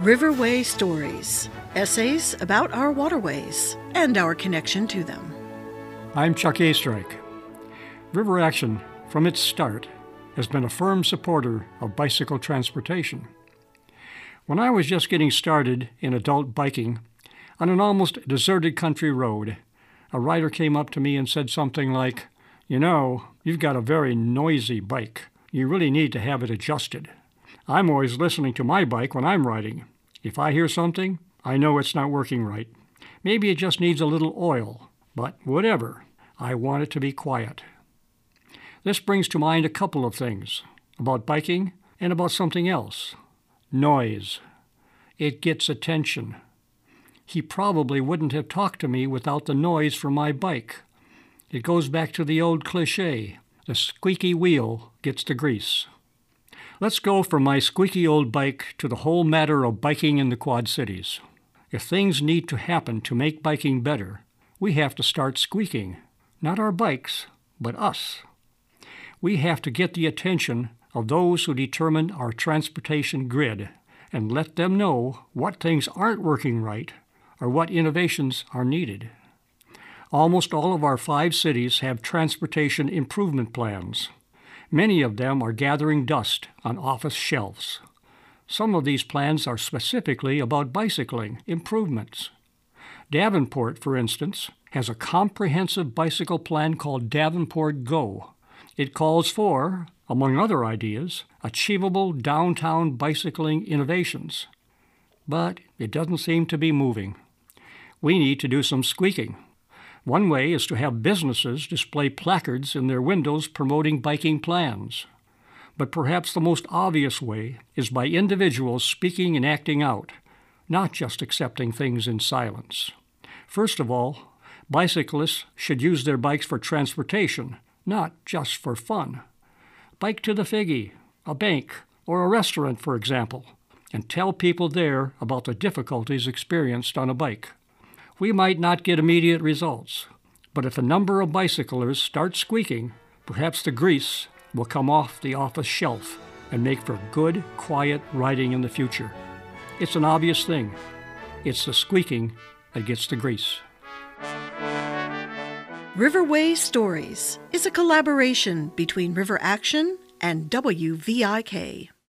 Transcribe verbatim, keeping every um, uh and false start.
Riverway Stories, essays about our waterways and our connection to them. I'm Chuck Astrike. River Action, from its start, has been a firm supporter of bicycle transportation. When I was just getting started in adult biking, on an almost deserted country road, a rider came up to me and said something like, "You know, you've got a very noisy bike. You really need to have it adjusted. I'm always listening to my bike when I'm riding. If I hear something, I know it's not working right. Maybe it just needs a little oil, but whatever. I want it to be quiet." This brings to mind a couple of things about biking and about something else. Noise. It gets attention. He probably wouldn't have talked to me without the noise from my bike. It goes back to the old cliche, the squeaky wheel gets the grease. Let's go from my squeaky old bike to the whole matter of biking in the Quad Cities. If things need to happen to make biking better, we have to start squeaking. Not our bikes, but us. We have to get the attention of those who determine our transportation grid and let them know what things aren't working right or what innovations are needed. Almost all of our five cities have transportation improvement plans. Many of them are gathering dust on office shelves. Some of these plans are specifically about bicycling improvements. Davenport, for instance, has a comprehensive bicycle plan called Davenport Go. It calls for, among other ideas, achievable downtown bicycling innovations. But it doesn't seem to be moving. We need to do some squeaking. One way is to have businesses display placards in their windows promoting biking plans. But perhaps the most obvious way is by individuals speaking and acting out, not just accepting things in silence. First of all, bicyclists should use their bikes for transportation, not just for fun. Bike to the Figgy, a bank, or a restaurant, for example, and tell people there about the difficulties experienced on a bike. We might not get immediate results, but if a number of bicyclers start squeaking, perhaps the grease will come off the office shelf and make for good, quiet riding in the future. It's an obvious thing. It's the squeaking that gets the grease. Riverway Stories is a collaboration between River Action and W V I K.